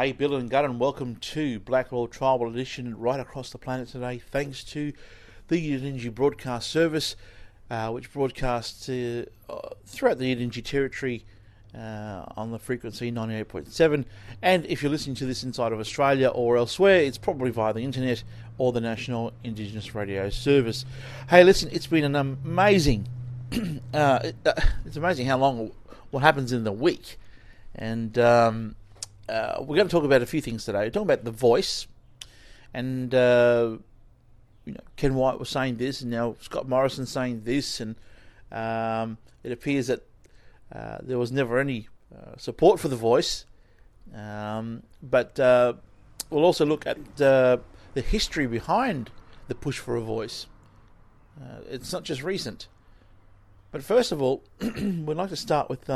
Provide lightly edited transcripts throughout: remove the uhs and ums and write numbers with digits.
Hey, Bill and Gunn, and welcome to Blacklaw Tribal Edition right across the planet today, thanks to the Yidinji Broadcast Service, which broadcasts throughout the Yidinji territory on the frequency 98.7. And if you're listening to this inside of Australia or elsewhere, it's probably via the internet or the National Indigenous Radio Service. Hey, listen, it's been an amazing... it's amazing how long what happens in the week. And... we're going to talk about a few things today. We're talking about The Voice, and Ken White was saying this, and now Scott Morrison saying this, and it appears that there was never any support for The Voice. But we'll also look at the history behind the push for a voice. It's not just recent. But first of all, we'd like to start with...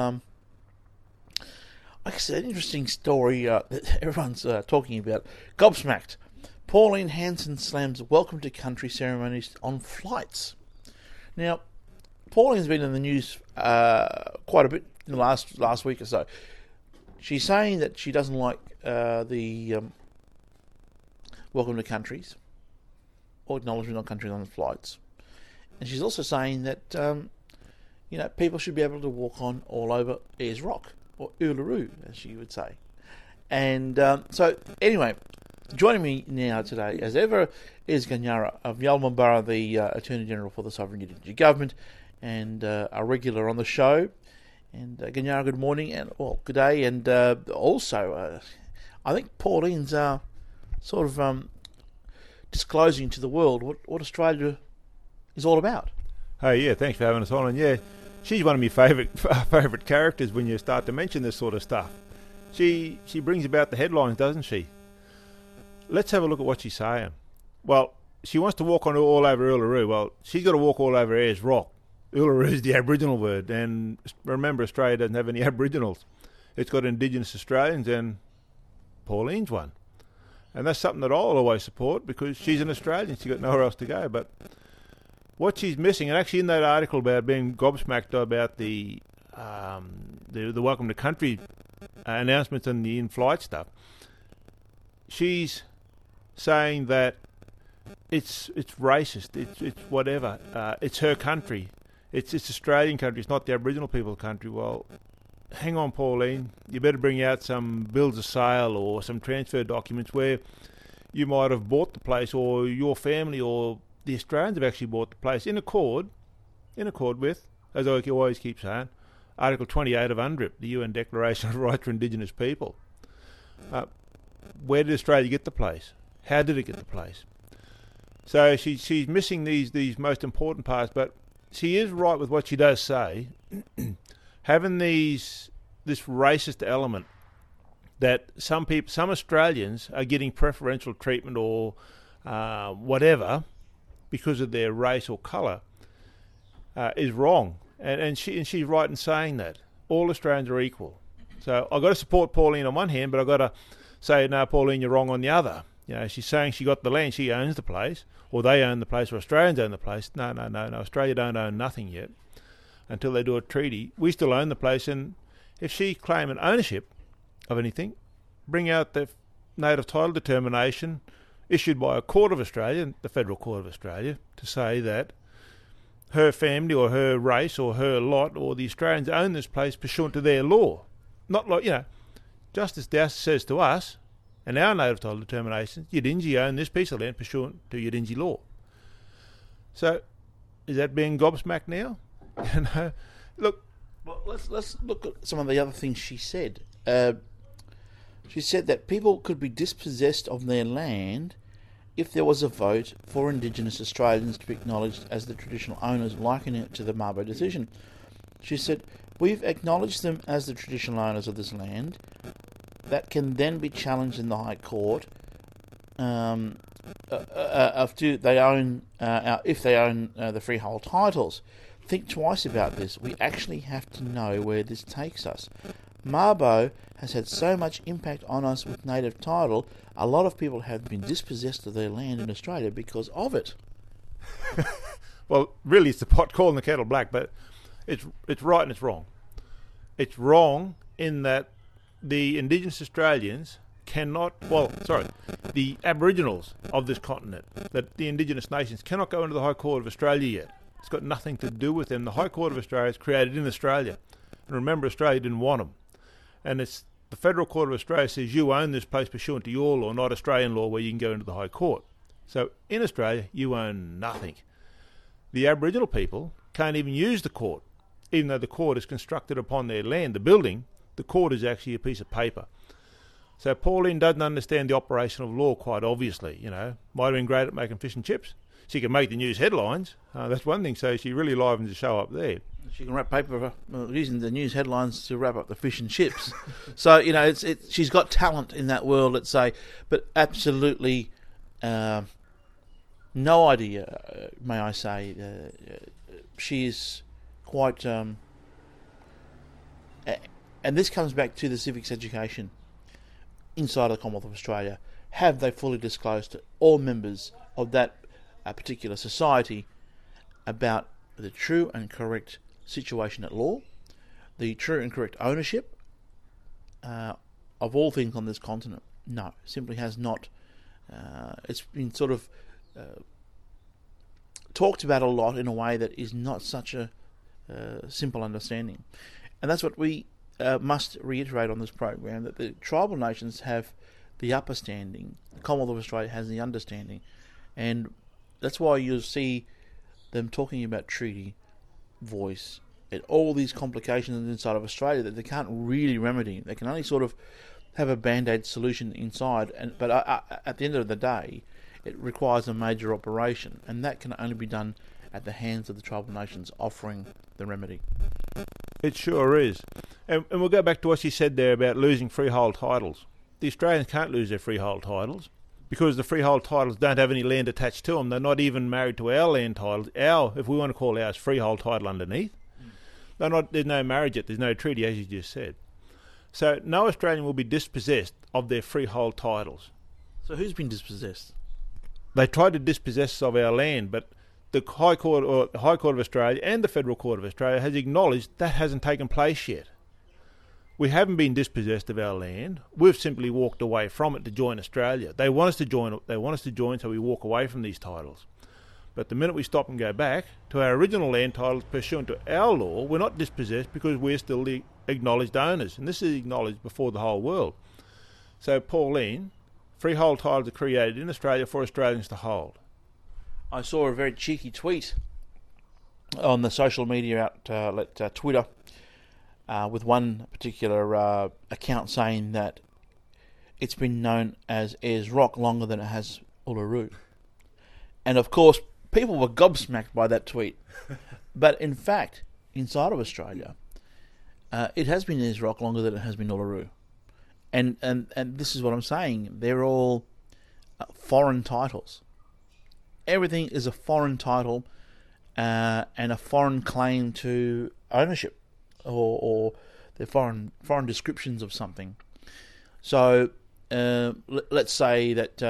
like I said, an interesting story that everyone's talking about. Gobsmacked. Pauline Hanson slams welcome to country ceremonies on flights. Now, Pauline's been in the news quite a bit in the last week or so. She's saying that she doesn't like the welcome to countries or acknowledgement on countries on flights. And she's also saying that people should be able to walk on all over Ayers Rock. Or Uluru, as she would say. And so, anyway, joining me now today, as ever, is Ganyara of Yalmanburra, the Attorney General for the Sovereign Unity Government, and a regular on the show. And Ganyara, good morning, and good day. And also, I think Pauline's sort of disclosing to the world what Australia is all about. Oh, yeah, thanks for having us on. And yeah, she's one of my favourite characters when you start to mention this sort of stuff. She brings about the headlines, doesn't she? Let's have a look at what she's saying. Well, she wants to walk on all over Uluru. Well, she's got to walk all over Ayers Rock. Uluru is the Aboriginal word, and remember, Australia doesn't have any Aboriginals. It's got Indigenous Australians, and Pauline's one. And that's something that I'll always support because she's an Australian. She's got nowhere else to go, but... what she's missing, and actually in that article about being gobsmacked about the welcome to country announcements and the in-flight stuff, she's saying that it's racist, it's whatever, it's her country, it's Australian country, it's not the Aboriginal people's country. Well, hang on, Pauline, you better bring out some bills of sale or some transfer documents where you might have bought the place, or your family, or the Australians have actually bought the place in accord with, as I always keep saying, Article 28 of UNDRIP, the UN Declaration of Rights for Indigenous People. Where did Australia get the place? How did it get the place? So she's missing these most important parts, but she is right with what she does say. Having this racist element that some Australians are getting preferential treatment or whatever, because of their race or colour, is wrong. And she's right in saying that. All Australians are equal. So I've got to support Pauline on one hand, but I've got to say, no, Pauline, you're wrong on the other. She's saying she got the land, she owns the place, or they own the place, or Australians own the place. No. Australia don't own nothing yet until they do a treaty. We still own the place, and if she claim an ownership of anything, bring out the native title determination issued by a court of Australia, the Federal Court of Australia, to say that her family or her race or her lot or the Australians own this place pursuant to their law. Not like, Justice Dowse says to us, and our native title determinations, Yidinji own this piece of land pursuant to Yidinji law. So, is that being gobsmacked now? Look. Well, let's look at some of the other things she said. She said that people could be dispossessed of their land if there was a vote for Indigenous Australians to be acknowledged as the traditional owners, likening it to the Mabo decision. She said, we've acknowledged them as the traditional owners of this land. That can then be challenged in the High Court if they own the freehold titles. Think twice about this. We actually have to know where this takes us. Mabo has had so much impact on us with native title, a lot of people have been dispossessed of their land in Australia because of it. Well, really, it's the pot calling the kettle black, but it's right and it's wrong. It's wrong in that the Indigenous Australians the Aboriginals of this continent, that the Indigenous nations cannot go into the High Court of Australia yet. It's got nothing to do with them. The High Court of Australia is created in Australia. And remember, Australia didn't want them. And it's the Federal Court of Australia says you own this place pursuant to your law, not Australian law, where you can go into the High Court. So in Australia, you own nothing. The Aboriginal people can't even use the court, even though the court is constructed upon their land. The building, the court is actually a piece of paper. So Pauline doesn't understand the operation of law quite obviously, Might have been great at making fish and chips. She can make the news headlines. That's one thing, so she really livens the show up there. She can wrap paper using the news headlines to wrap up the fish and chips. So, she's got talent in that world, let's say, but absolutely no idea, may I say. She is quite... and this comes back to the civics education inside of the Commonwealth of Australia. Have they fully disclosed to all members of that particular society about the true and correct situation at law, the true and correct ownership of all things on this continent? No, simply has not. It's been sort of talked about a lot in a way that is not such a simple understanding. And that's what we must reiterate on this program, that the tribal nations have the upper standing, the Commonwealth of Australia has the understanding, and that's why you'll see them talking about treaty, voice, and all these complications inside of Australia that they can't really remedy. They can only sort of have a band-aid solution inside, but at the end of the day, it requires a major operation, and that can only be done at the hands of the tribal nations offering the remedy. It sure is. And we'll go back to what she said there about losing freehold titles. The Australians can't lose their freehold titles because the freehold titles don't have any land attached to them. They're not even married to our land titles. If we want to call ours freehold title underneath, there's no marriage yet. There's no treaty, as you just said. So no Australian will be dispossessed of their freehold titles. So who's been dispossessed? They tried to dispossess us of our land, but the High Court of Australia and the Federal Court of Australia has acknowledged that hasn't taken place yet. We haven't been dispossessed of our land. We've simply walked away from it to join Australia. They want us to join. So we walk away from these titles. But the minute we stop and go back to our original land titles pursuant to our law, we're not dispossessed because we're still the acknowledged owners. And this is acknowledged before the whole world. So, Pauline, freehold titles are created in Australia for Australians to hold. I saw a very cheeky tweet on the social media outlet Twitter with one particular account saying that it's been known as Ayers Rock longer than it has Uluru. And of course, people were gobsmacked by that tweet. But in fact, inside of Australia, it has been Ayers Rock longer than it has been Uluru. And this is what I'm saying. They're all foreign titles. Everything is a foreign title and a foreign claim to ownership, or they're foreign descriptions of something. So let's say that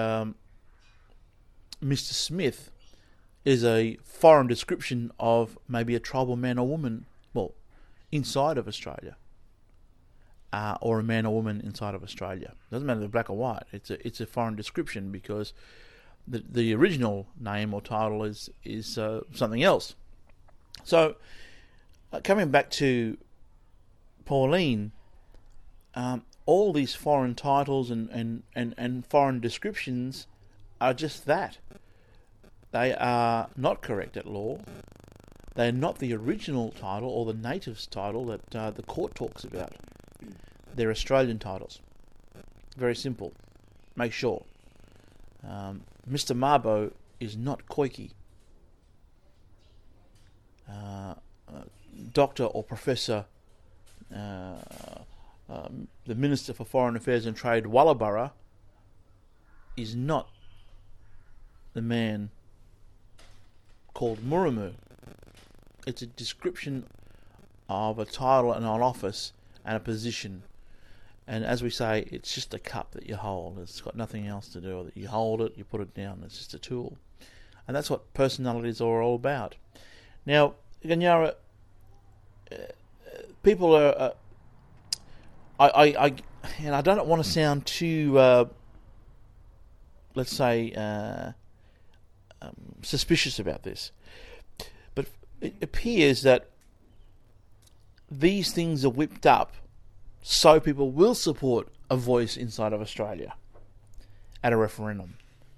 Mr. Smith is a foreign description of maybe a tribal man or woman, well, inside of Australia, or a man or woman inside of Australia. Doesn't matter if they're black or white. It's a foreign description because the original name or title is something else. So, coming back to Pauline, all these foreign titles and foreign descriptions are just that. They are not correct at law. They are not the original title or the native's title that the court talks about. They're Australian titles. Very simple. Make sure. Mr. Mabo is not Koiki. Doctor or Professor, the Minister for Foreign Affairs and Trade, Walabara, is not the man called Muramu. It's a description of a title and an office and a position. And as we say, it's just a cup that you hold. It's got nothing else to do with it. You hold it, you put it down. It's just a tool. And that's what personalities are all about. Now, Ganyara, people are... I and I don't want to sound too, let's say, suspicious about this, but it appears that these things are whipped up so people will support a voice inside of Australia at a referendum.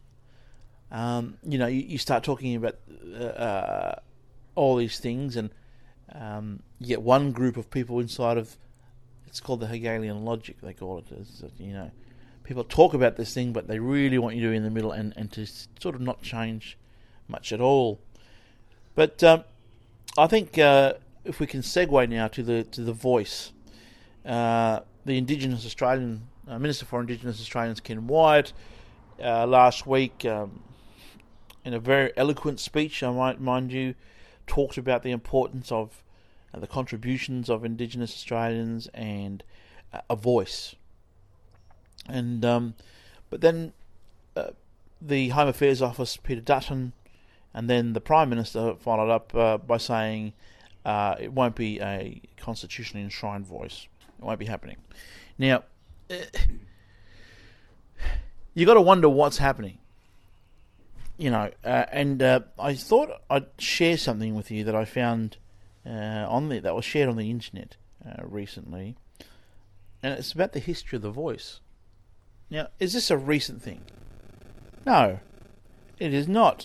You start talking about all these things, and you get one group of people inside of, it's called the Hegelian logic, they call it. People talk about this thing, but they really want you to be in the middle and to sort of not change much at all. But I think if we can segue now to the voice, the Indigenous Australian Minister for Indigenous Australians, Ken Wyatt, last week, in a very eloquent speech, I might mind you, talked about the importance of the contributions of Indigenous Australians and a voice. And but then the Home Affairs Office, Peter Dutton, and then the Prime Minister followed up by saying it won't be a constitutionally enshrined voice. It won't be happening. Now, you got to wonder what's happening. And I thought I'd share something with you that I found that was shared on the internet recently, and it's about the history of the voice. Now, is this a recent thing? No, it is not.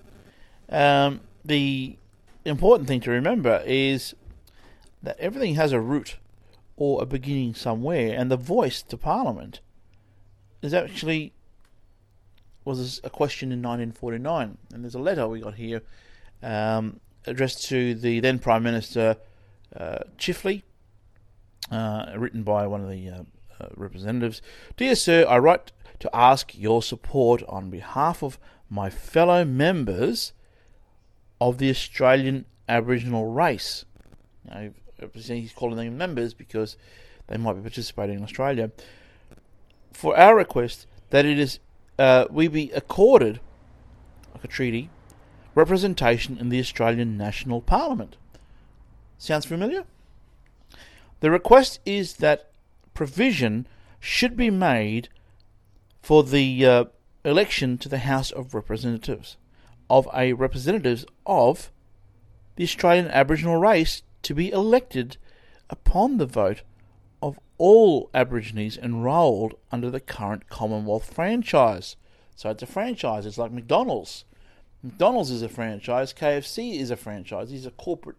The important thing to remember is that everything has a root or a beginning somewhere, and the voice to Parliament is actually was a question in 1949, and there's a letter we got here addressed to the then Prime Minister Chifley, written by one of the representatives. Dear Sir, I write to ask your support on behalf of my fellow members of the Australian Aboriginal race. Now, he's calling them members because they might be participating in Australia. For our request that it is we be accorded, like a treaty, representation in the Australian National Parliament. Sounds familiar? The request is that provision should be made for the election to the House of Representatives of representatives of the Australian Aboriginal race to be elected upon the vote of all Aborigines enrolled under the current Commonwealth franchise. So it's a franchise. It's like McDonald's. McDonald's is a franchise. KFC is a franchise. These are corporate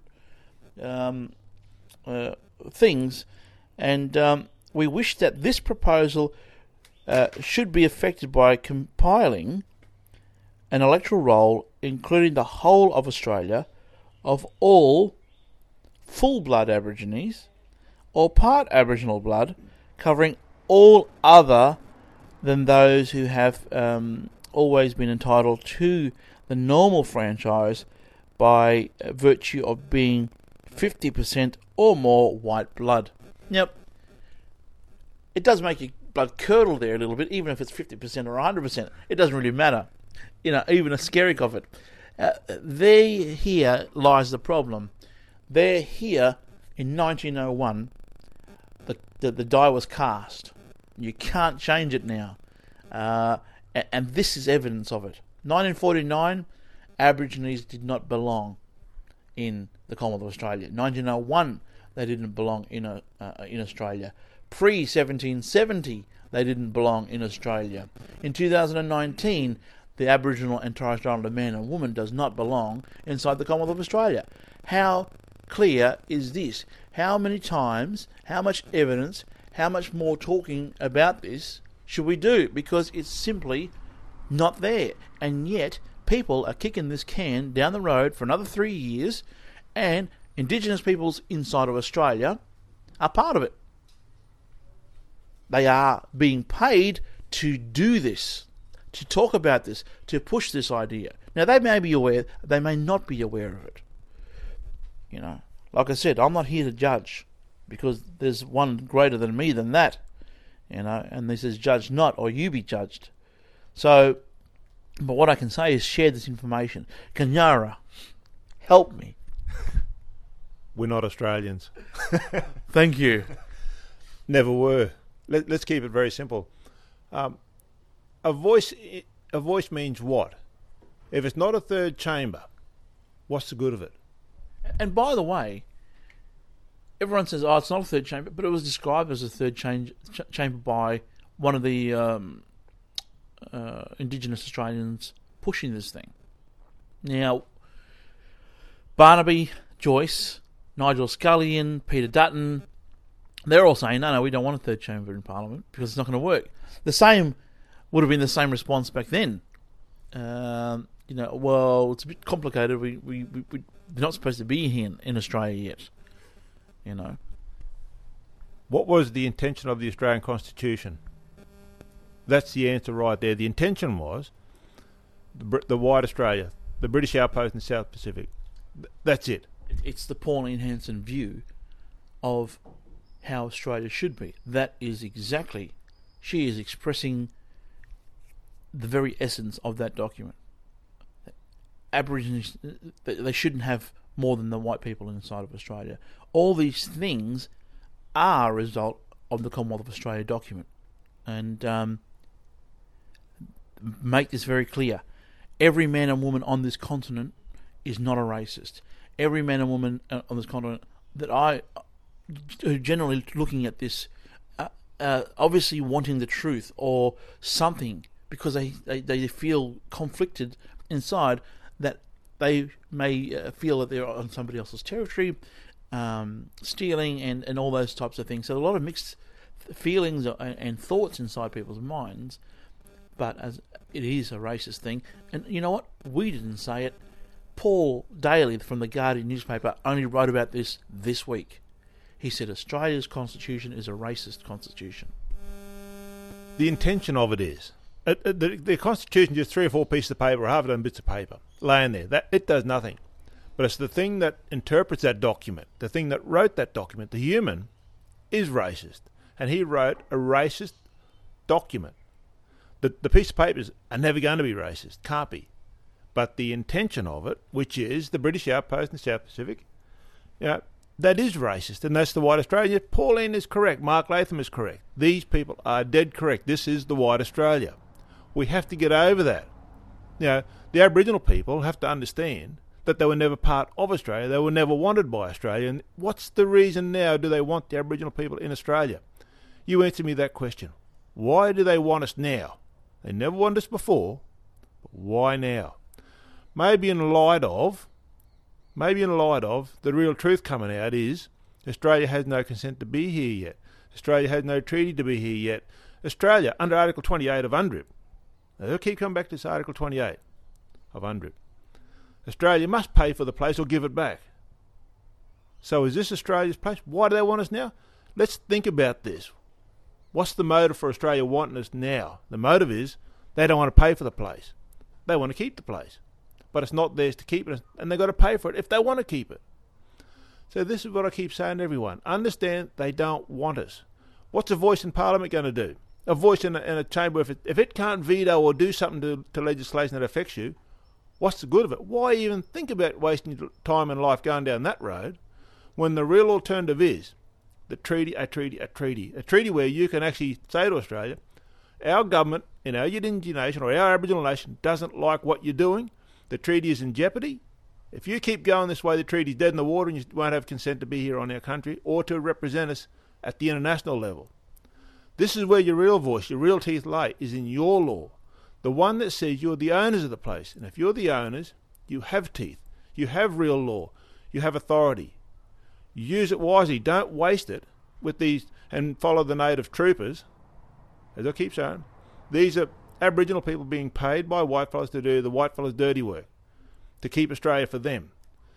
things. And we wish that this proposal should be effected by compiling an electoral roll including the whole of Australia of all full-blood Aborigines or part Aboriginal blood, covering all other than those who have always been entitled to the normal franchise by virtue of being 50% or more white blood. Now, it does make your blood curdle there a little bit, even if it's 50% or 100%. It doesn't really matter. Even a skerrick of it. Here lies the problem. There here in 1901, the die was cast. You can't change it now. And this is evidence of it. 1949, Aborigines did not belong in the Commonwealth of Australia. 1901, they didn't belong in Australia. Pre-1770, they didn't belong in Australia. In 2019, the Aboriginal and Torres Strait Islander man and woman does not belong inside the Commonwealth of Australia. How clear is this? How many times, how much evidence, how much more talking about this should we do? Because it's simply not there. And yet, people are kicking this can down the road for another 3 years, and Indigenous peoples inside of Australia are part of it. They are being paid to do this, to talk about this, to push this idea. Now, they may be aware, they may not be aware of it. Like I said, I'm not here to judge, because there's one greater than me than that. And this is judge not, or you be judged. So, but what I can say is share this information. Kanyara, help me. We're not Australians. Thank you. Never were. Let's keep it very simple. A voice means what? If it's not a third chamber, what's the good of it? And by the way, everyone says, "Oh, it's not a third chamber," but it was described as a third chamber by one of the Indigenous Australians pushing this thing. Now, Barnaby, Joyce, Nigel Scullion, Peter Dutton, they're all saying, no, we don't want a third chamber in Parliament because it's not going to work. The same would have been the same response back then. Well, it's a bit complicated. We're not supposed to be here in Australia yet. What was the intention of the Australian Constitution? That's the answer right there. The intention was the wide Australia, the British outpost in the South Pacific. That's it. It's the Pauline Hanson view of how Australia should be. That is exactly, she is expressing the very essence of that document. Aborigines, they shouldn't have more than the white people inside of Australia. All these things are a result of the Commonwealth of Australia document. And make this very clear. Every man and woman on this continent is not a racist. Every man and woman on this continent that I generally looking at this, obviously wanting the truth or something, because they feel conflicted inside that they may feel that they're on somebody else's territory, stealing and all those types of things. So a lot of mixed feelings and thoughts inside people's minds, but as it is a racist thing. And you know what? We didn't say it. Paul Daly from the Guardian newspaper only wrote about this week. He said Australia's constitution is a racist constitution. The intention of it is. The constitution is just 3 or 4 pieces of paper or half a dozen bits of paper laying there. That it does nothing. But it's the thing that interprets that document, the thing that wrote that document, the human, is racist. And he wrote a racist document. The piece of papers are never going to be racist. Can't be. But the intention of it, which is the British outpost in the South Pacific, that is racist, and that's the white Australia. Pauline is correct. Mark Latham is correct. These people are dead correct. This is the white Australia. We have to get over that. The Aboriginal people have to understand that they were never part of Australia. They were never wanted by Australia. And what's the reason now do they want the Aboriginal people in Australia? You answer me that question. Why do they want us now? They never wanted us before, but why now? Maybe in light of the real truth coming out is Australia has no consent to be here yet. Australia has no treaty to be here yet. Australia, under Article 28 of UNDRIP, now they'll keep coming back to this Article 28 of UNDRIP, Australia must pay for the place or give it back. So is this Australia's place? Why do they want us now? Let's think about this. What's the motive for Australia wanting us now? The motive is they don't want to pay for the place. They want to keep the place. But it's not theirs to keep it, and they've got to pay for it if they want to keep it. So this is what I keep saying to everyone. Understand they don't want us. What's a voice in Parliament going to do? A voice in a chamber, if it can't veto or do something to legislation that affects you, what's the good of it? Why even think about wasting your time and life going down that road when the real alternative is a treaty where you can actually say to Australia, our government in our Indigenous nation or our Aboriginal nation doesn't like what you're doing. The treaty is in jeopardy. If you keep going this way, the treaty's dead in the water and you won't have consent to be here on our country or to represent us at the international level. This is where your real voice, your real teeth lay, is in your law. The one that says you're the owners of the place. And if you're the owners, you have teeth. You have real law. You have authority. Use it wisely. Don't waste it with these and follow the native troopers. As I keep saying, these are Aboriginal people being paid by white fellas to do the white fellas' dirty work, to keep Australia for them.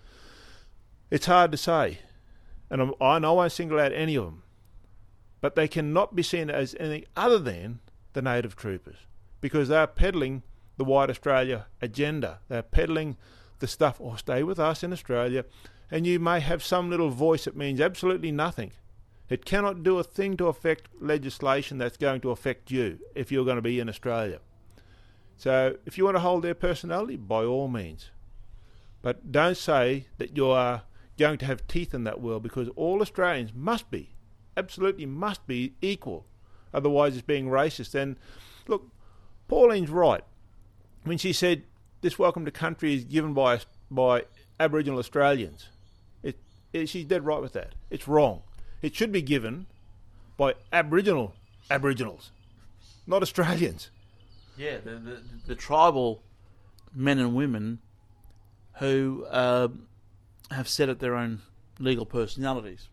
It's hard to say, and I won't single out any of them, but they cannot be seen as anything other than the native troopers, because they're peddling the white Australia agenda. They're peddling the stuff, stay with us in Australia, and you may have some little voice that means absolutely nothing. It cannot do a thing to affect legislation that's going to affect you if you're going to be in Australia. So if you want to hold their personality, by all means. But don't say that you are going to have teeth in that world, because all Australians must be, absolutely must be equal Otherwise, it's being racist. And look, Pauline's right when she said this welcome to country is given by Aboriginal Australians. She's dead right with that. It's wrong. It should be given by Aboriginals, not Australians. Yeah, the tribal men and women who have set up their own legal personalities.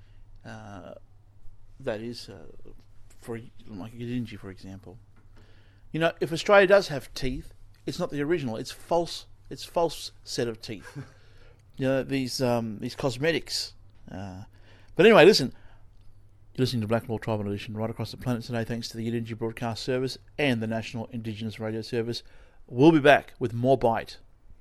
That is, for like Yidinji, for example. You know, if Australia does have teeth, it's not the original. It's false. It's false set of teeth. You know, these cosmetics. But anyway, listen. You're listening to Blackmore Tribal Edition right across the planet today, thanks to the Yidinji Broadcast Service and the National Indigenous Radio Service. We'll be back with more Bite.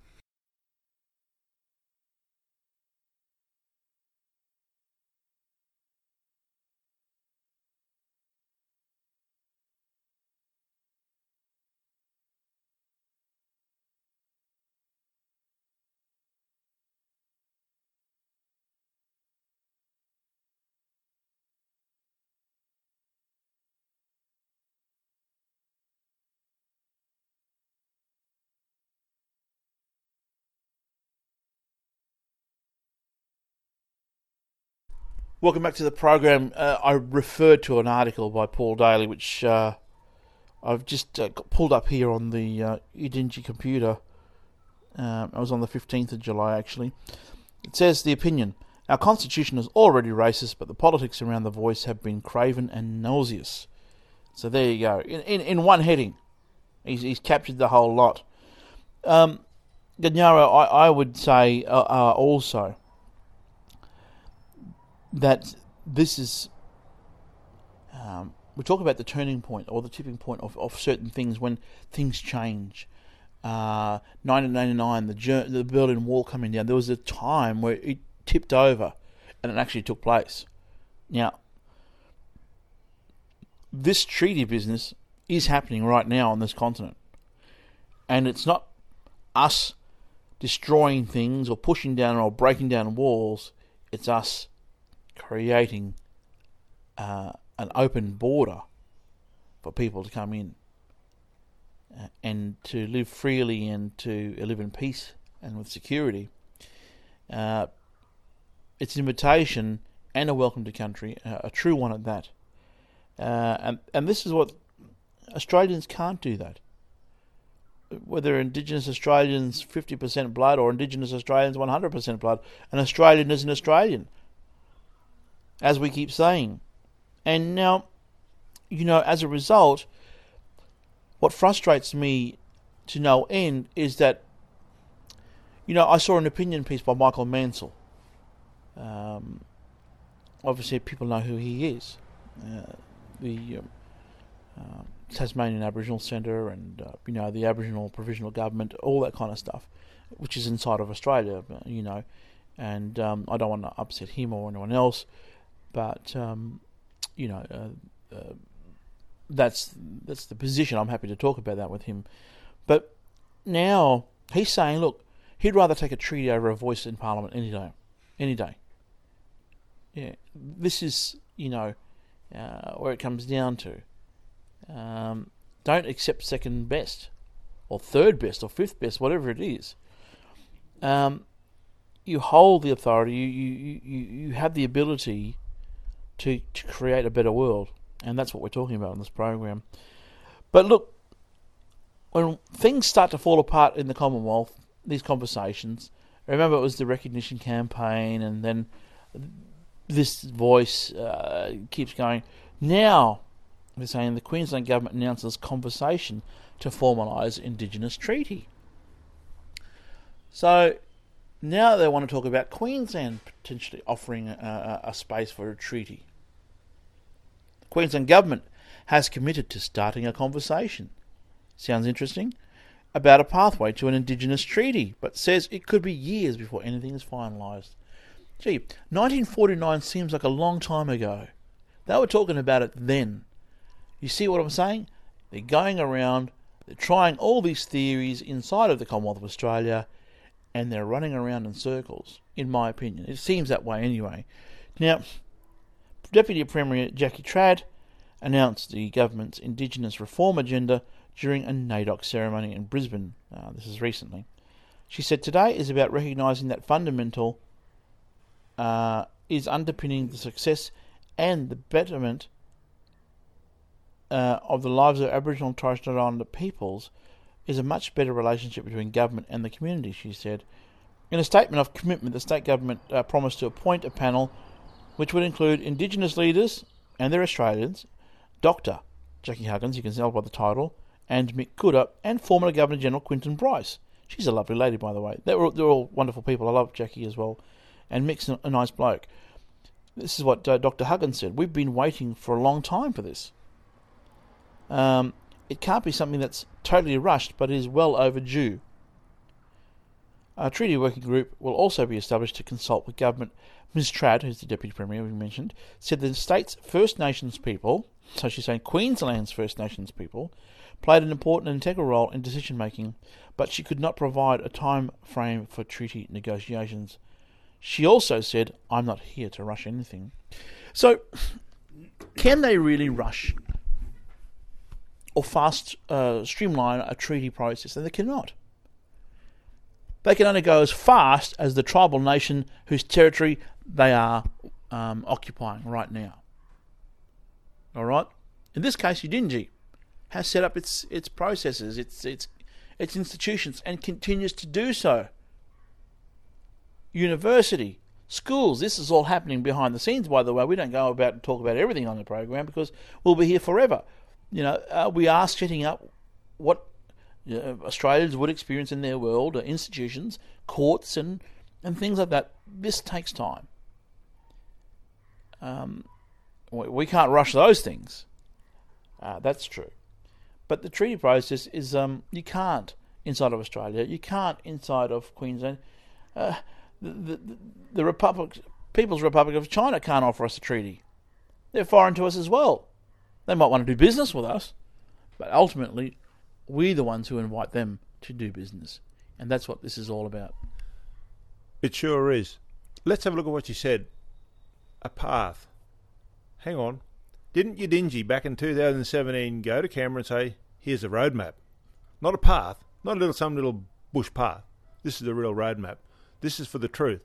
Welcome back to the program. I referred to an article by Paul Daly, which I've just got pulled up here on the Yidinji computer. I was on the 15th of July, actually. It says, the opinion, our constitution is already racist, but the politics around the voice have been craven and nauseous. So there you go. In one heading, he's captured the whole lot. Ganyaro, I would say also that this is, we talk about the turning point or the tipping point of certain things when things change. 1989, the Berlin Wall coming down, there was a time where it tipped over and it actually took place. Now, this treaty business is happening right now on this continent. And it's not us destroying things or pushing down or breaking down walls. It's us creating an open border for people to come in and to live freely and to live in peace and with security. It's an invitation and a welcome to country, a true one at that. And this is what Australians can't do that. Whether Indigenous Australians 50% blood or Indigenous Australians 100% blood, an Australian is an Australian, as we keep saying. And now, you know, as a result, what frustrates me to no end is that, you know, I saw an opinion piece by Michael Mansell. Obviously, people know who he is. The Tasmanian Aboriginal Centre and, you know, the Aboriginal Provisional Government, all that kind of stuff, which is inside of Australia, you know. And I don't want to upset him or anyone else, but, you know, that's the position. I'm happy to talk about that with him. But now he's saying, look, he'd rather take a treaty over a voice in Parliament any day. Any day. Yeah, this is, you know, where it comes down to. Don't accept second best, or third best, or fifth best, whatever it is. You hold the authority. You have the ability to create a better world, and that's what we're talking about in this program. But look, when things start to fall apart in the Commonwealth, these conversations. Remember, it was the recognition campaign, and then this voice keeps going. Now, they're saying the Queensland Government announces conversation to formalise Indigenous treaty. So, now they want to talk about Queensland potentially offering a space for a treaty. The Queensland Government has committed to starting a conversation. Sounds interesting? About a pathway to an Indigenous treaty, but says it could be years before anything is finalised. Gee, 1949 seems like a long time ago. They were talking about it then. You see what I'm saying? They're going around, they're trying all these theories inside of the Commonwealth of Australia, and they're running around in circles, in my opinion. It seems that way anyway. Now, Deputy Premier Jackie Trad announced the government's Indigenous reform agenda during a NAIDOC ceremony in Brisbane. This is recently. She said, "Today is about recognising that fundamental is underpinning the success and the betterment of the lives of Aboriginal and Torres Strait Islander peoples is a much better relationship between government and the community," she said. In a statement of commitment, the state government promised to appoint a panel which would include Indigenous leaders, and they're Australians, Dr. Jackie Huggins, you can tell by the title, and Mick Gooda, and former Governor-General Quinton Bryce. She's a lovely lady, by the way. They're all wonderful people. I love Jackie as well. And Mick's a nice bloke. This is what Dr. Huggins said. "We've been waiting for a long time for this. It can't be something that's totally rushed, but it is well overdue. A treaty working group will also be established to consult with government." Ms Trad, who's the Deputy Premier we mentioned, said the state's First Nations people, so she's saying Queensland's First Nations people, played an important and integral role in decision making, but she could not provide a time frame for treaty negotiations. She also said, "I'm not here to rush anything." So, can they really rush or fast streamline a treaty process? And they cannot. They can only go as fast as the tribal nation whose territory they are occupying right now. All right? In this case, Udingi has set up its processes, its institutions, and continues to do so. University, schools, this is all happening behind the scenes, by the way. We don't go about and talk about everything on the program because we'll be here forever. We are setting up what Australians would experience in their world, institutions, courts, and things like that. This takes time. We can't rush those things. That's true. But the treaty process is, you can't inside of Australia. You can't inside of Queensland. The People's Republic of China can't offer us a treaty. They're foreign to us as well. They might want to do business with us, but ultimately, we're the ones who invite them to do business. And that's what this is all about. It sure is. Let's have a look at what you said. A path. Hang on. Didn't Udingi back in 2017 go to Canberra and say, "Here's a roadmap"? Not a path, not some little bush path. This is a real roadmap. This is for the truth.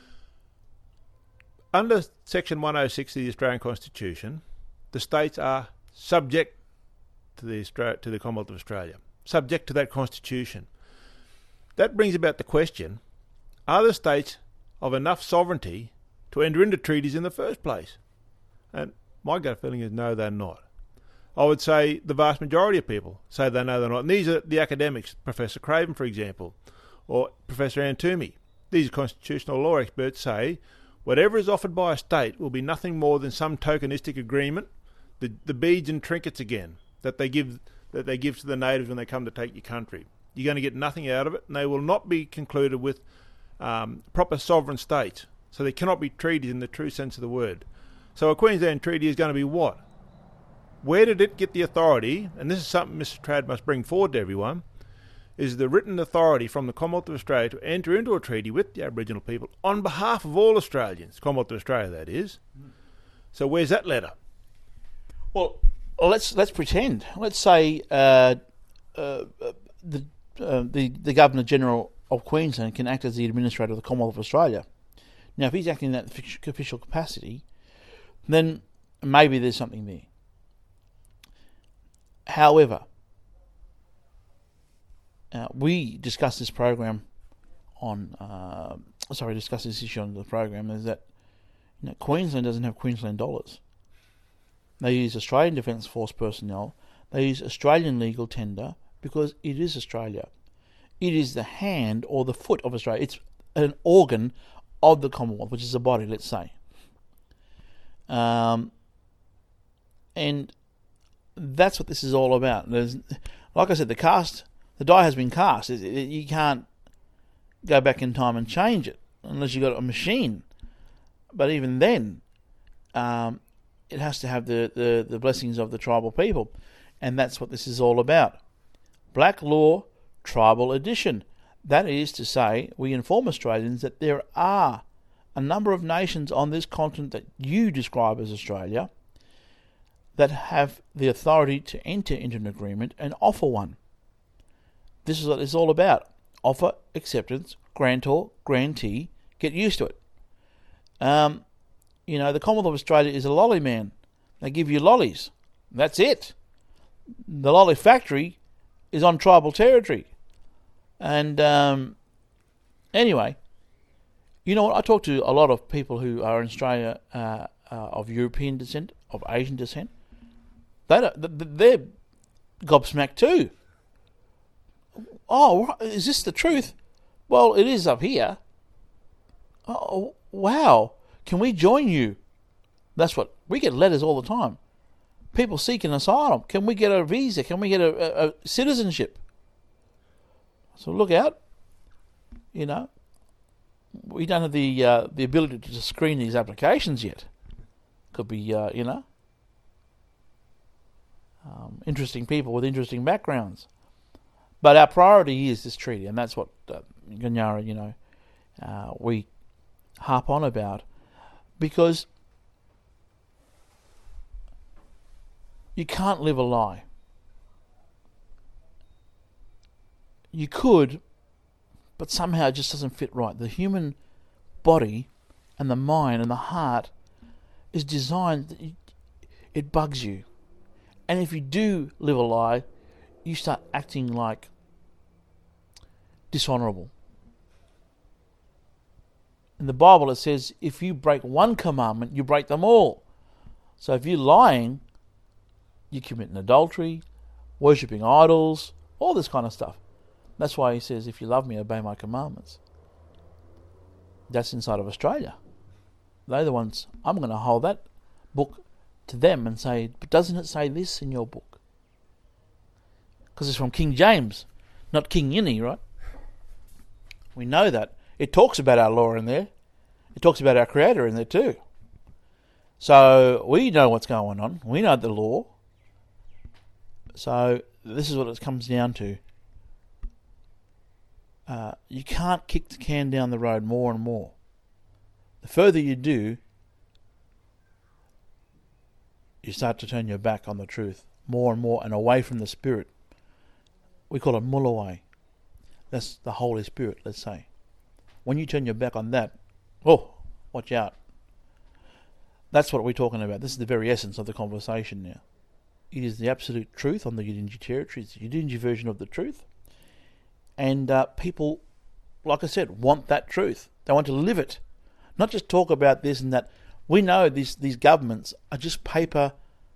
Under Section 106 of the Australian Constitution, the states are subject to the Commonwealth of Australia, subject to that Constitution. That brings about the question, are the states of enough sovereignty to enter into treaties in the first place? And my gut feeling is no, they're not. I would say the vast majority of people say they know they're not. And these are the academics, Professor Craven, for example, or Professor Ann Toomey. These constitutional law experts say whatever is offered by a state will be nothing more than some tokenistic agreement, the beads and trinkets again, that they give to the natives when they come to take your country. You're going to get nothing out of it, and they will not be concluded with proper sovereign states. So they cannot be treaties in the true sense of the word. So a Queensland treaty is going to be what? Where did it get the authority? And this is something Mr. Trad must bring forward to everyone, is the written authority from the Commonwealth of Australia to enter into a treaty with the Aboriginal people on behalf of all Australians, Commonwealth of Australia that is. So where's that letter? Well, let's pretend. Let's say the Governor General of Queensland can act as the administrator of the Commonwealth of Australia. Now, if he's acting in that official capacity, then maybe there's something there. However, we discussed this program discussed this issue on the program, is that Queensland doesn't have Queensland dollars. They use Australian Defence Force personnel. They use Australian legal tender because it is Australia. It is the hand or the foot of Australia. It's an organ of the Commonwealth, which is a body, let's say. And that's what this is all about. Like I said, the die has been cast. You can't go back in time and change it unless you've got a machine. But even then, it has to have the blessings of the tribal people. And that's what this is all about. Black Law Tribal Edition. That is to say, we inform Australians that there are a number of nations on this continent that you describe as Australia that have the authority to enter into an agreement and offer one. This is what it's all about. Offer, acceptance, grantor, grantee. Get used to it. The Commonwealth of Australia is a lolly man. They give you lollies. That's it. The lolly factory is on tribal territory. And anyway, you know what? I talk to a lot of people who are in Australia of European descent, of Asian descent. They're gobsmacked too. Oh, is this the truth? Well, it is up here. Oh, wow. Can we join you? That's what we get letters all the time. People seeking asylum. Can we get a visa? Can we get a citizenship? So look out. We don't have the ability to screen these applications yet. Could be, interesting people with interesting backgrounds. But our priority is this treaty, and that's what Ganyara, we harp on about, because you can't live a lie. You could, but somehow it just doesn't fit right. The human body and the mind and the heart is designed, it bugs you. And if you do live a lie, you start acting like dishonourable. In the Bible it says, if you break one commandment, you break them all. So if you're lying, you're committing adultery, worshipping idols, all this kind of stuff. That's why he says, if you love me, obey my commandments. That's inside of Australia. They're the ones, I'm going to hold that book to them and say, but doesn't it say this in your book? Because it's from King James, not King Yini, right? We know that. It talks about our law in there. It talks about our Creator in there too. So we know what's going on. We know the law. So this is what it comes down to. You can't kick the can down the road more and more. The further you do, you start to turn your back on the truth more and more and away from the Spirit. We call it mulawai. That's the Holy Spirit, let's say. When you turn your back on that, watch out. That's what we're talking about. This is the very essence of the conversation now. It is the absolute truth on the Yidinji territory. It's the Yidinji version of the truth. And people, like I said, want that truth. They want to live it. Not just talk about this and that. We know these governments are just paper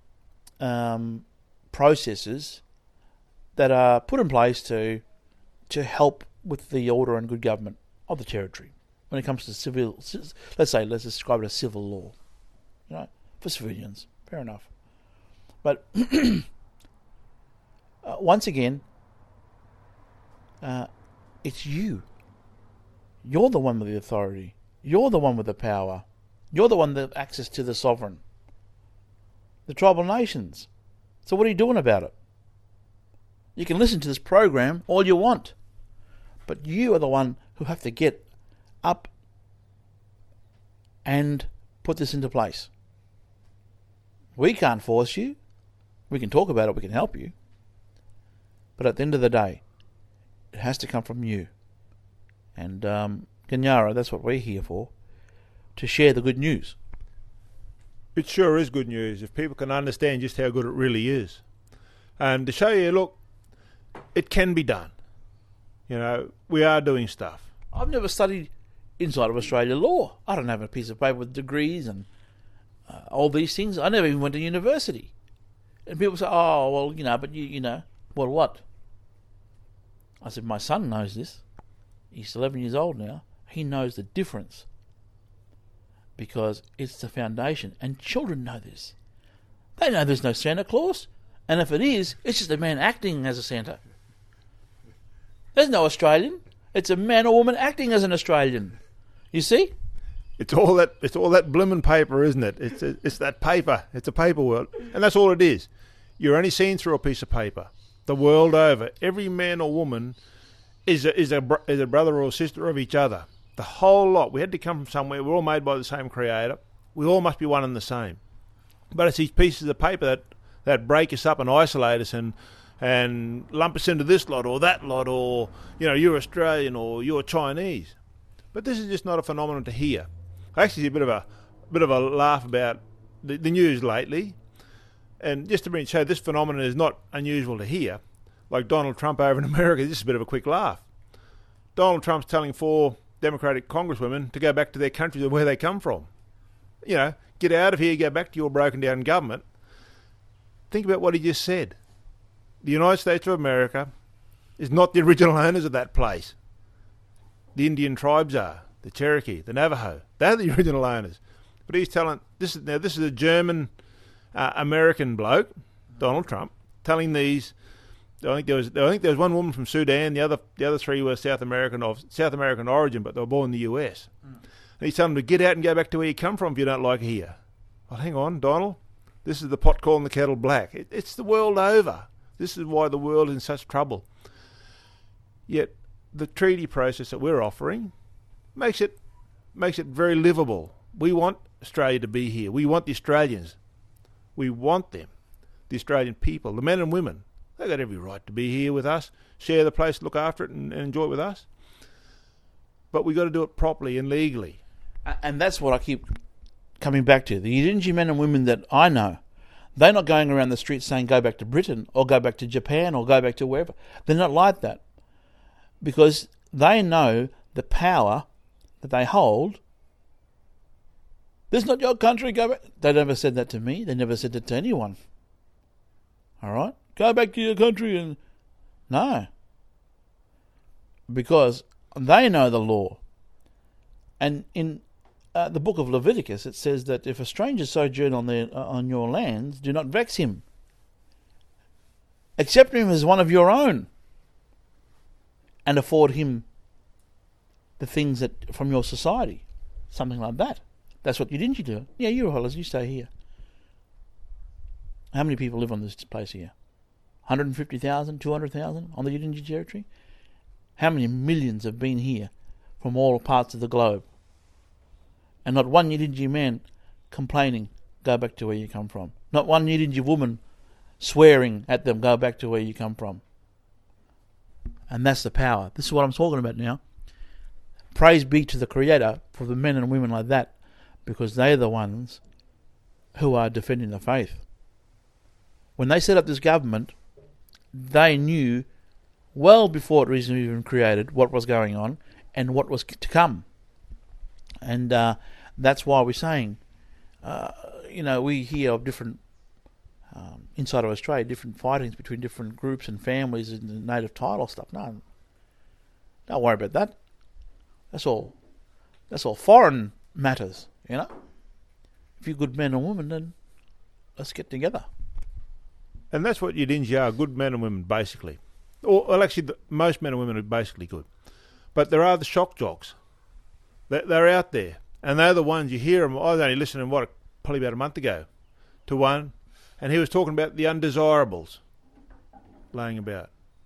processes that are put in place to help with the order and good government of the territory. When it comes to civil, let's describe it as civil law, for civilians. Fair enough. But once again, it's you. You're the one with the authority. You're the one with the power. You're the one that has access to the sovereign. The tribal nations. So what are you doing about it? You can listen to this program all you want, but you are the one who have to get up and put this into place. We can't force you. We can talk about it. We can help you. But at the end of the day, it has to come from you. And Ganyara, that's what we're here for, to share the good news. It sure is good news if people can understand just how good it really is. And to show you, look, it can be done. We are doing stuff. I've never studied inside of Australia law. I don't have a piece of paper with degrees and all these things. I never even went to university. And people say, oh, well, but well, what? I said, my son knows this. He's 11 years old now. He knows the difference. Because it's the foundation. And children know this. They know there's no Santa Claus. And if it is, it's just a man acting as a Santa. There's no Australian. It's a man or woman acting as an Australian. You see? It's all that blooming paper, isn't it? It's that paper. It's a paper world. And that's all it is. You're only seen through a piece of paper. The world over. Every man or woman is a brother or sister of each other. The whole lot. We had to come from somewhere. We're all made by the same Creator. We all must be one and the same. But it's these pieces of paper that that break us up and isolate us and lump us into this lot or that lot, or you're Australian or you're Chinese. But this is just not a phenomenon to hear. I actually see a bit of a laugh about the news lately, and just to show this phenomenon is not unusual to hear. Like Donald Trump over in America, this is a bit of a quick laugh. Donald Trump's telling 4 Democratic congresswomen to go back to their countries where they come from. Get out of here, go back to your broken down government. Think about what he just said. The United States of America is not the original owners of that place. The Indian tribes are, the Cherokee, the Navajo. They're the original owners. But he's telling, this is a German American bloke, Donald Trump, telling these. I think there was one woman from Sudan. The other 3 were South American origin, but they were born in the US. And he's telling them to get out and go back to where you come from if you don't like it here. Well, hang on, Donald. This is the pot calling the kettle black. It's the world over. This is why the world is in such trouble. Yet the treaty process that we're offering makes it very livable. We want Australia to be here. We want the Australians. We want them, the Australian people, the men and women. They've got every right to be here with us, share the place, look after it and enjoy it with us. But we've got to do it properly and legally. And that's what I keep coming back to. The Yidinji men and women that I know, they're not going around the streets saying go back to Britain or go back to Japan or go back to wherever. They're not like that. Because they know the power that they hold. This is not your country, go back. They never said that to me. They never said that to anyone. All right? Go back to your country and... No. Because they know the law. And in the book of Leviticus, it says that if a stranger sojourn on your lands, do not vex him. Accept him as one of your own. And afford him the things that from your society. Something like that. That's what you didn't do. Yeah, you're a holiday, you stay here. How many people live on this place here? 150,000, 200,000 on the Yidinji territory? How many millions have been here from all parts of the globe? And not one Yidinji man complaining, go back to where you come from. Not one Yidinji woman swearing at them, go back to where you come from. And that's the power. This is what I'm talking about now. Praise be to the Creator for the men and women like that, because they're the ones who are defending the faith. When they set up this government, they knew well before it was even created what was going on and what was to come. And that's why we're saying, we hear of different, inside of Australia, different fightings between different groups and families and the native title stuff. No, don't worry about that. That's all foreign matters, If you're good men and women, then let's get together. And that's what Yidinji are, good men and women, basically. Well, actually, most men and women are basically good. But there are the shock jocks. They're out there. And they're the ones, you hear them. I was only listening, probably about a month ago, to one. And he was talking about the undesirables laying about.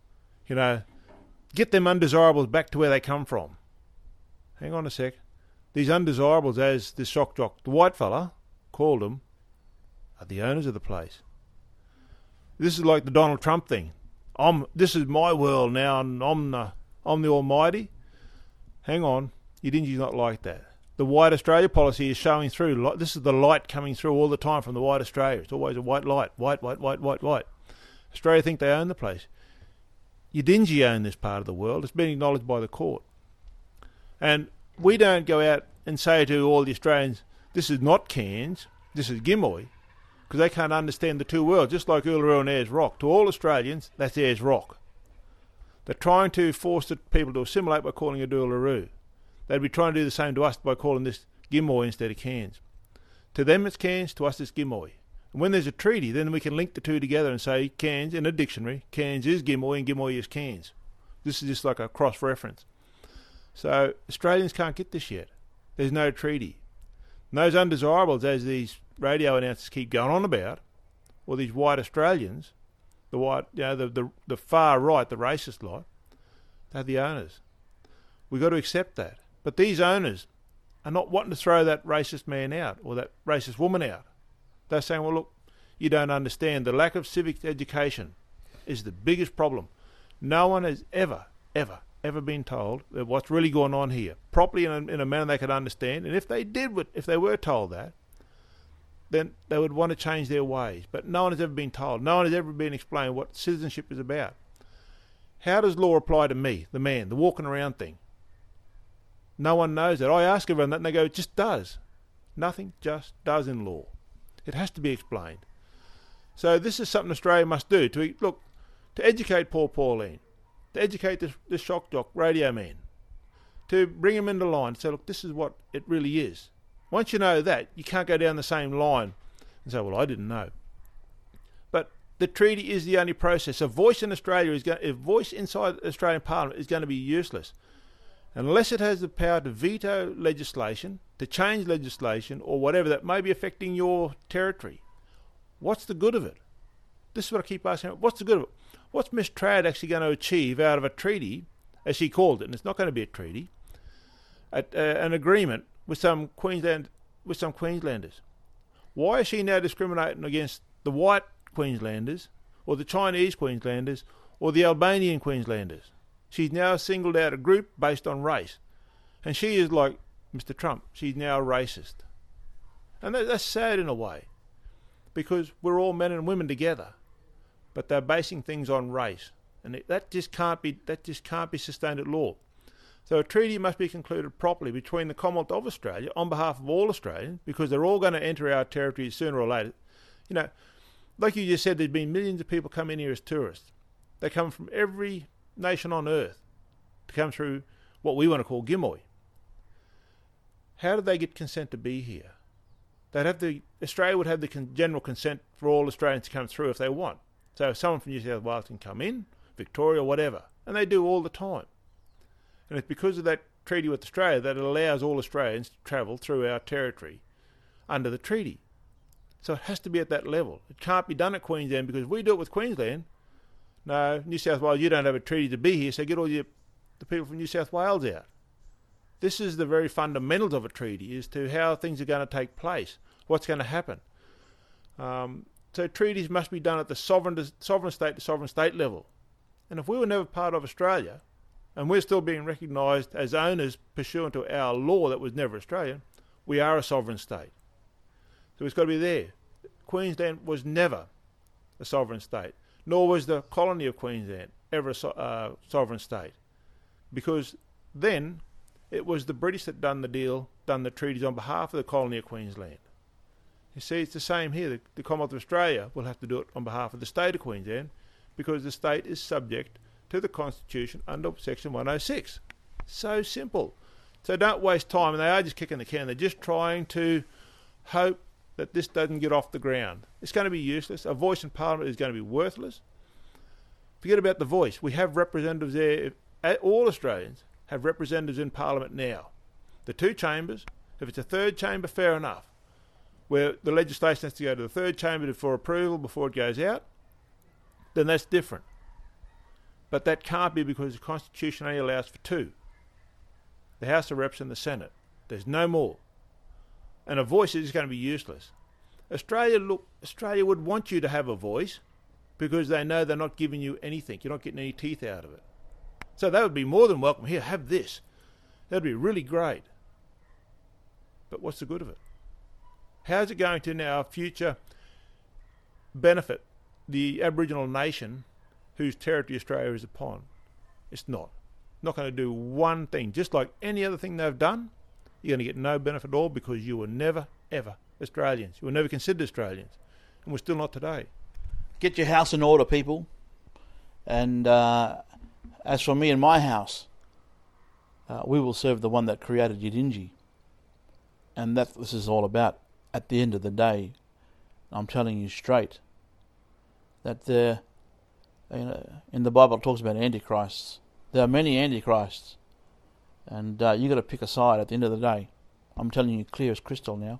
Get them undesirables back to where they come from. Hang on a sec. These undesirables, as this shock jock, the white fella, called them, are the owners of the place. This is like the Donald Trump thing. This is my world now, and I'm the Almighty. Hang on, Yidinji's not like that. The White Australia policy is showing through. This is the light coming through all the time from the White Australia. It's always a white light. White. Australia think they own the place. Yidinji own this part of the world. It's been acknowledged by the court. And we don't go out and say to all the Australians, this is not Cairns, this is Gimoy, because they can't understand the two worlds, just like Uluru and Ayers Rock. To all Australians, that's Ayers Rock. They're trying to force the people to assimilate by calling it Uluru. They'd be trying to do the same to us by calling this Gimoy instead of Cairns. To them it's Cairns, to us it's Gimoy. And when there's a treaty, then we can link the two together and say Cairns, in a dictionary, Cairns is Gimoy and Gimoy is Cairns. This is just like a cross-reference. So Australians can't get this yet. There's no treaty. And those undesirables, as these radio announcers keep going on about, or these white Australians, the white, the far right, the racist lot, they're the owners. We've got to accept that. But these owners are not wanting to throw that racist man out or that racist woman out. They're saying, well, look, you don't understand. The lack of civic education is the biggest problem. No one has ever been told that what's really going on here properly in a manner they could understand. And if they were told that, then they would want to change their ways. But no one has ever been told. No one has ever been explained what citizenship is about. How does law apply to me, the man, the walking around thing? No one knows that. I ask everyone that and they go, it just does. Nothing just does in law. It has to be explained. So this is something Australia must do to educate poor Pauline, to educate the shock jock radio man, to bring him into line and say, look, this is what it really is. Once you know that, you can't go down the same line and say, well, I didn't know. But the treaty is the only process. A voice in Australia a voice inside the Australian Parliament is going to be useless unless it has the power to veto legislation, to change legislation, or whatever that may be affecting your territory. What's the good of it? This is what I keep asking. What's the good of it? What's Miss Trad actually going to achieve out of a treaty, as she called it, and it's not going to be a treaty, an agreement with some Queenslanders? Why is she now discriminating against the white Queenslanders, or the Chinese Queenslanders, or the Albanian Queenslanders? She's now singled out a group based on race. And she is like Mr. Trump. She's now racist. And that's sad in a way, because we're all men and women together. But they're basing things on race. And that just can't be sustained at law. So a treaty must be concluded properly between the Commonwealth of Australia on behalf of all Australians, because they're all going to enter our territory sooner or later. You know, like you just said, there's been millions of people come in here as tourists. They come from every nation on earth to come through what we want to call Gimoy. How did they get consent to be here? Australia would have the general consent for all Australians to come through if they want. So if someone from New South Wales can come in, Victoria, whatever, and they do all the time. And it's because of that treaty with Australia that it allows all Australians to travel through our territory under the treaty. So it has to be at that level. It can't be done at Queensland, because if we do it with Queensland, no, New South Wales, you don't have a treaty to be here, so get all the people from New South Wales out. This is the very fundamentals of a treaty, as to how things are going to take place, what's going to happen. So treaties must be done at the sovereign state to sovereign state level. And if we were never part of Australia, and we're still being recognised as owners pursuant to our law that was never Australian, we are a sovereign state. So it's got to be there. Queensland was never a sovereign state, nor was the colony of Queensland ever a sovereign state, because then it was the British that done the treaties on behalf of the colony of Queensland. You see, it's the same here. The Commonwealth of Australia will have to do it on behalf of the state of Queensland, because the state is subject to the Constitution under Section 106. So simple. So don't waste time. And they are just kicking the can. They're just trying to hope that this doesn't get off the ground. It's going to be useless. A voice in Parliament is going to be worthless. Forget about the voice. We have representatives there. All Australians have representatives in Parliament now. The two chambers. If it's a third chamber, fair enough, where the legislation has to go to the third chamber for approval before it goes out, then that's different. But that can't be, because the Constitution only allows for two. The House of Reps and the Senate. There's no more. And a voice is going to be useless. Australia would want you to have a voice, because they know they're not giving you anything. You're not getting any teeth out of it. So they would be more than welcome. Here, have this. That'd be really great. But what's the good of it? How's it going to now future benefit the Aboriginal nation whose territory Australia is upon? It's not. Not going to do one thing. Just like any other thing they've done, you're going to get no benefit at all, because you were never, ever Australians. You were never considered Australians. And we're still not today. Get your house in order, people. And as for me and my house, we will serve the one that created Yidinji. And that's what this is all about. At the end of the day, I'm telling you straight, that in the Bible it talks about antichrists. There are many antichrists, and you got to pick a side at the end of the day. I'm telling you clear as crystal now.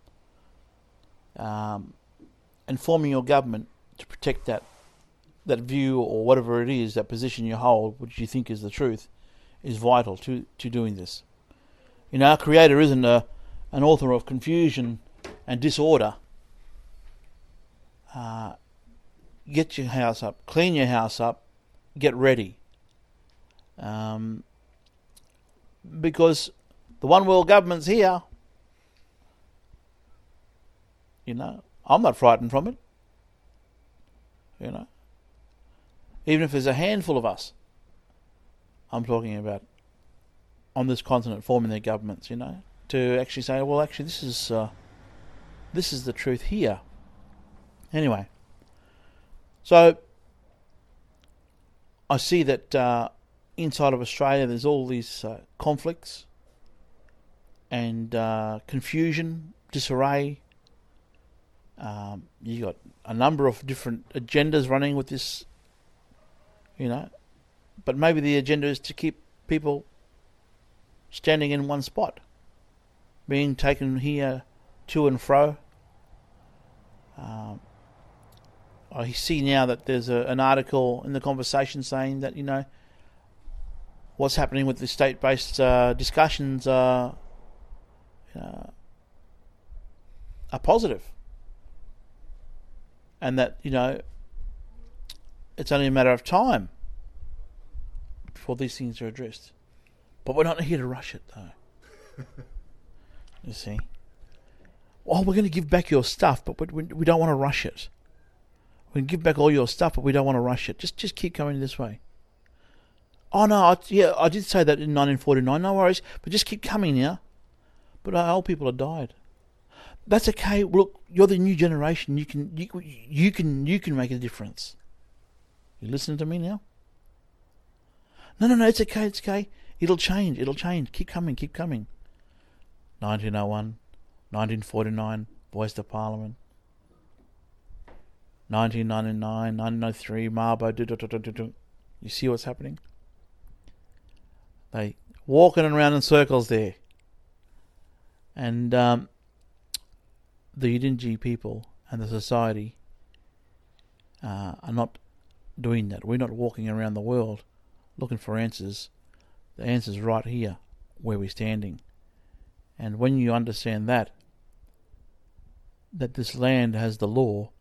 And forming your government to protect that view, or whatever it is, that position you hold, which you think is the truth, is vital to doing this. You know, our Creator isn't an author of confusion and disorder. get your house up, clean your house up, get ready. Because the one world government's here. I'm not frightened from it. Even if there's a handful of us, I'm talking about, on this continent forming their governments, to actually say, well, actually, this is the truth here. Anyway, so I see that inside of Australia there's all these conflicts and confusion, disarray. You got a number of different agendas running with this, but maybe the agenda is to keep people standing in one spot, being taken here to and fro. I see now that there's an article in the conversation saying that, what's happening with the state-based discussions are positive. And that, it's only a matter of time before these things are addressed. But we're not here to rush it, though. You see? Well, we're going to give back your stuff, but we don't want to rush it. We can give back all your stuff, but we don't want to rush it. Just keep coming this way. Oh, no, I did say that in 1949. No worries, but just keep coming now. But our old people have died. That's okay. Look, you're the new generation. You can make a difference. You listening to me now? No. It's okay. It's okay. It'll change. Keep coming. 1901, 1949, voice to Parliament. 1999, 1903, Marbo. You see what's happening? They walking around in circles there, and the Yidinji people and the society are not doing that. We're not walking around the world looking for answers. The answer's right here, where we're standing. And when you understand that this land has the law,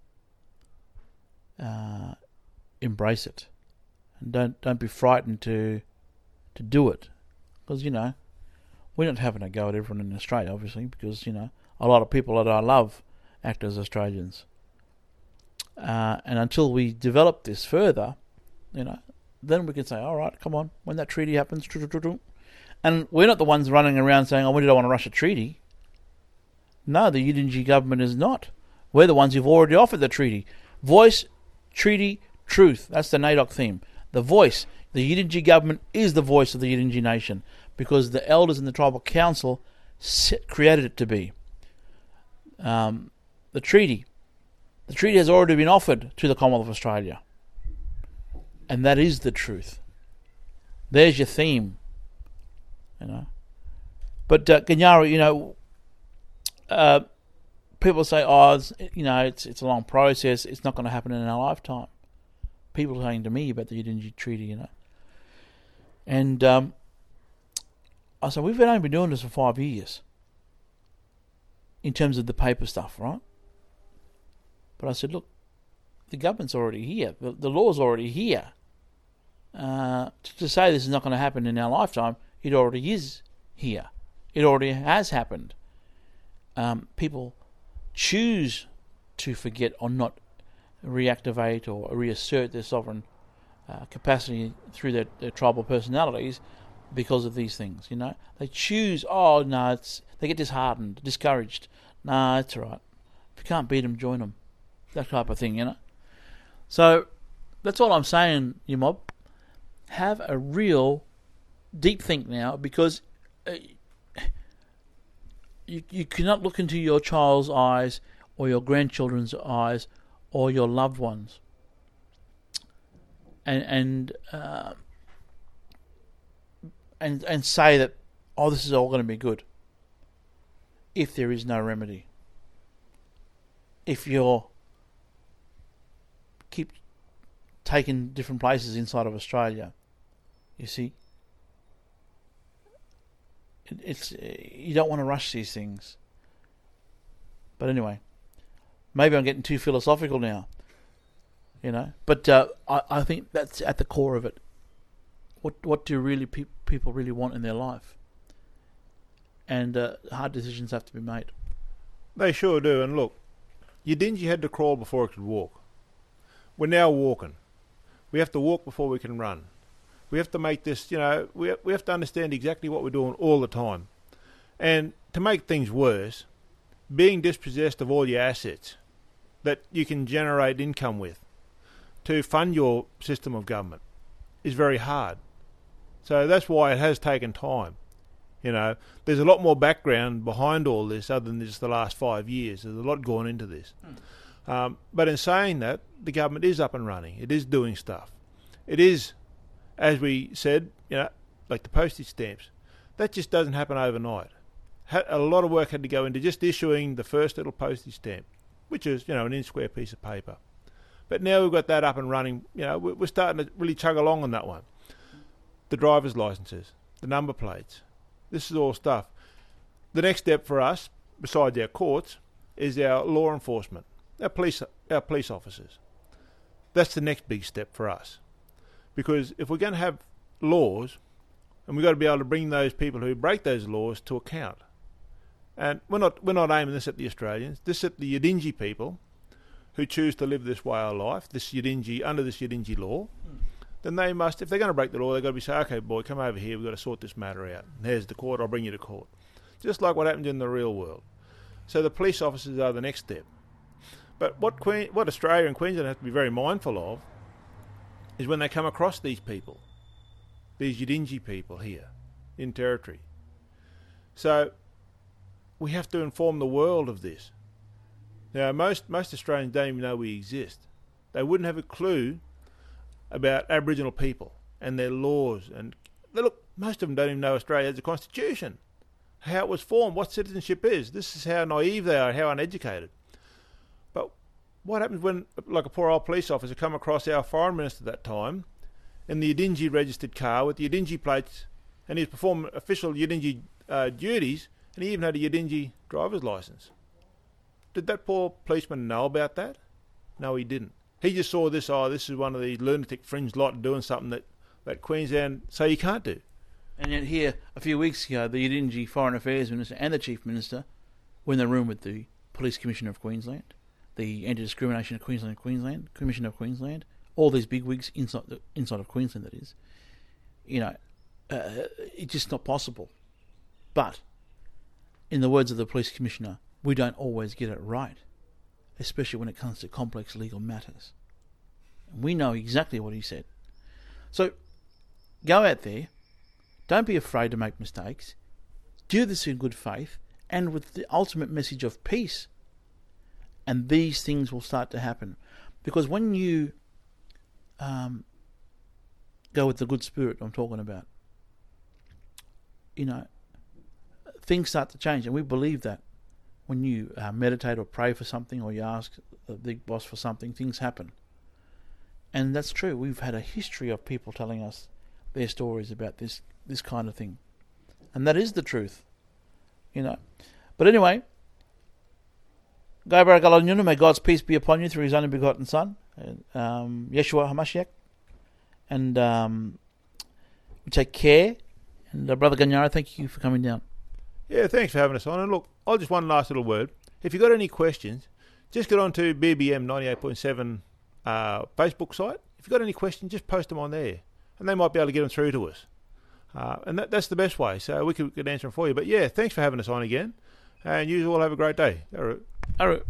embrace it, and don't be frightened to do it, because we're not having a go at everyone in Australia, obviously, because a lot of people that I love act as Australians, and until we develop this further, then we can say, all right, come on, when that treaty happens, and we're not the ones running around saying, oh, we don't want to rush a treaty. No, the Yidinji government is not. We're the ones who've already offered the treaty. Voice, treaty, truth. That's the NAIDOC theme. The voice. The Yidinji government is the voice of the Yidinji nation, because the elders in the tribal council created it to be. The treaty has already been offered to the Commonwealth of Australia, and that is the truth. There's your theme, But Ganyara, people say, oh, it's a long process. It's not going to happen in our lifetime. People are saying to me about the Yidinji Treaty, And I said, we've only been doing this for 5 years in terms of the paper stuff, right? But I said, look, the government's already here. The law's already here. To say this is not going to happen in our lifetime, it already is here. It already has happened. People choose to forget or not reactivate or reassert their sovereign capacity through their tribal personalities because of these things. They choose. Oh no, they get disheartened, discouraged. Nah, it's all right. If you can't beat them, join them. That type of thing, So that's all I'm saying, you mob. Have a real deep think now, because you cannot look into your child's eyes or your grandchildren's eyes or your loved ones and say that, oh, this is all going to be good, if there is no remedy. If you're keep taking different places inside of Australia, you see, it's you don't want to rush these things. But anyway, Maybe I'm getting too philosophical now, But I think that's at the core of it. What do really people really want in their life? And hard decisions have to be made. They sure do. And look, Yidinji had to crawl before it could walk. We're now walking. We have to walk before we can run. We have to make this, we have to understand exactly what we're doing all the time. And to make things worse, being dispossessed of all your assets that you can generate income with to fund your system of government is very hard. So that's why it has taken time. There's a lot more background behind all this other than just the last 5 years. There's a lot gone into this. But in saying that, the government is up and running. It is doing stuff. It is, as we said, like the postage stamps. That just doesn't happen overnight. A lot of work had to go into just issuing the first little postage stamp, which is, an inch-square piece of paper. But now we've got that up and running. We're starting to really chug along on that one. The driver's licenses, the number plates. This is all stuff. The next step for us, besides our courts, is our law enforcement, our police officers. That's the next big step for us. Because if we're going to have laws, and we've got to be able to bring those people who break those laws to account. And we're not aiming this at the Australians. This is at the Yidinji people who choose to live this way of life, under this Yidinji law. Then they must, if they're going to break the law, they've got to be say, okay, boy, come over here, we've got to sort this matter out. There's the court, I'll bring you to court. Just like what happens in the real world. So the police officers are the next step. But what Australia and Queensland have to be very mindful of is when they come across these people, these Yidinji people here in territory. So we have to inform the world of this. Now, most Australians don't even know we exist. They wouldn't have a clue about Aboriginal people and their laws. And look, most of them don't even know Australia has a constitution, how it was formed, what citizenship is. This is how naive they are, how uneducated. But what happens when, like a poor old police officer, come across our foreign minister at that time in the Yidinji registered car with the Yidinji plates, and he was performing official Yidinji duties, and he even had a Yidinji driver's license. Did that poor policeman know about that? No, he didn't. He just saw this, this is one of these lunatic fringe lot doing something that Queensland say you can't do. And yet here, a few weeks ago, the Yidinji Foreign Affairs Minister and the Chief Minister were in the room with the Police Commissioner of Queensland, the Anti-Discrimination of Queensland, Commissioner of Queensland, all these big wigs inside of Queensland, that is. It's just not possible. But, in the words of the Police Commissioner, we don't always get it right, especially when it comes to complex legal matters. And we know exactly what he said. So, go out there, don't be afraid to make mistakes, do this in good faith, and with the ultimate message of peace. And these things will start to happen. Because when you go with the good spirit I'm talking about, things start to change, and we believe that. When you meditate or pray for something, or you ask the big boss for something, things happen. And that's true. We've had a history of people telling us their stories about this kind of thing. And that is the truth. But anyway, may God's peace be upon you through his only begotten Son, Yeshua HaMashiach. And we take care. And Brother Ganyara, thank you for coming down. Yeah, thanks for having us on. And look, I'll just one last little word. If you've got any questions, just get on to BBM 98.7 Facebook site. If you've got any questions, just post them on there. And they might be able to get them through to us. And that's the best way. So we could answer them for you. But yeah, thanks for having us on again. And you all have a great day. All right.